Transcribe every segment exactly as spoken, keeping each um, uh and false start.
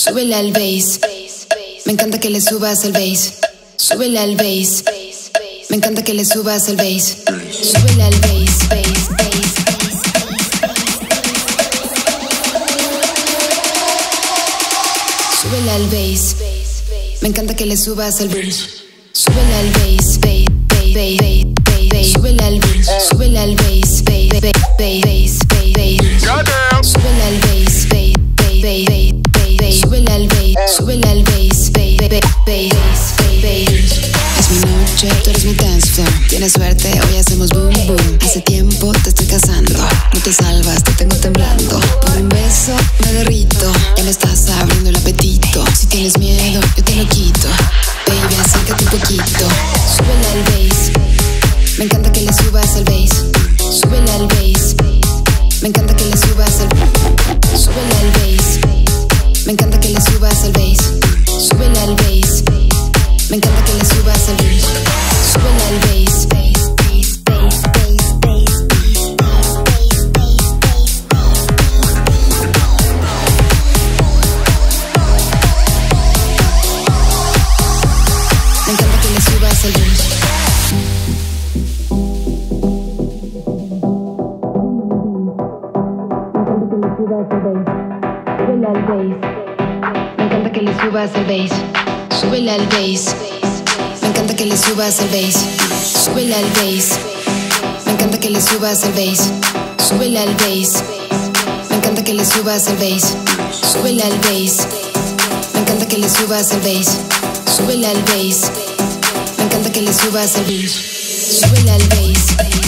Súbele al bass. Me encanta que le subas al bass. Súbele al bass. Me encanta que le subas al bass. Súbele al bass, bass, bass. Súbele al bass. Me encanta que le subas al bass. Súbele al bass, bass, bass, bass, bass. Súbele al bass, súbele al bass, bass, bass, bass, bass. Súbele al bass, bass, bass, bass, bass. Súbele al bass, súbele al bass, bass, bass, bass, bass. Es mi noche, tú eres mi dance floor. Tienes suerte, hoy hacemos boom boom. Hace tiempo te estoy cazando, no te salvas, te tengo temblando. Por un beso me derrito, ya me estás abriendo el apetito. Si tienes miedo, yo te lo quito. Baby, acércate un poquito. Súbele al bass. Me encanta que le subas al bass. Súbele al bass. Me encanta que le subas al bass. Súbele al bass. Me encanta que le subas al bass. Súbele al bass. Me encanta que le subas al bass. Súbele al bass. Me encanta que le subas al bass. Súbele al bass. Me encanta que le subas al bass. Súbele al bass. Me encanta que le subas al bass. Súbele al bass. Me encanta que le subas al bass. Súbele al bass. Me encanta que le subas al bass. Súbele al bass. Me encanta que le subas al bass. Súbele al bass. Me encanta que le subas al bass. Súbele al bass.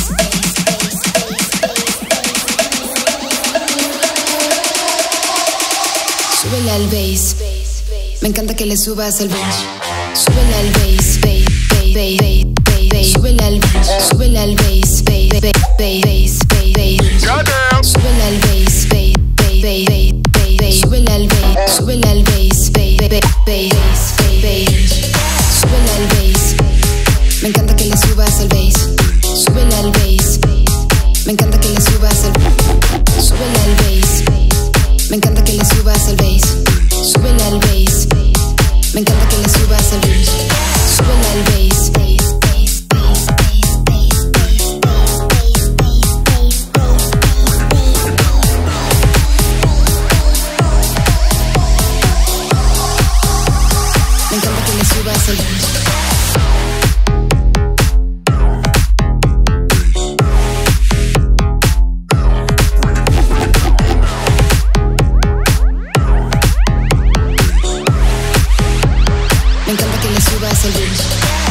Súbele al bass. Me encanta que le subas al bass. Súbele al bass, bass, bass, bass, bass. Súbele al bass, súbele al bass, bass, bass, bass, bass. Súbele al bass, bass, bass, bass, bass. Súbele al bass, súbele al bass, bass, bass, bass, bass. Súbele al bass. Me encanta que le subas al bass. Súbele al bass. Me encanta que le subas al bass. Súbele al bass. Me encanta que le subas al bass. Súbele al bass. Me encanta que le subas al bass. Súbele al bass. Me encanta que le subas al bass. Me encanta que le subas al bass.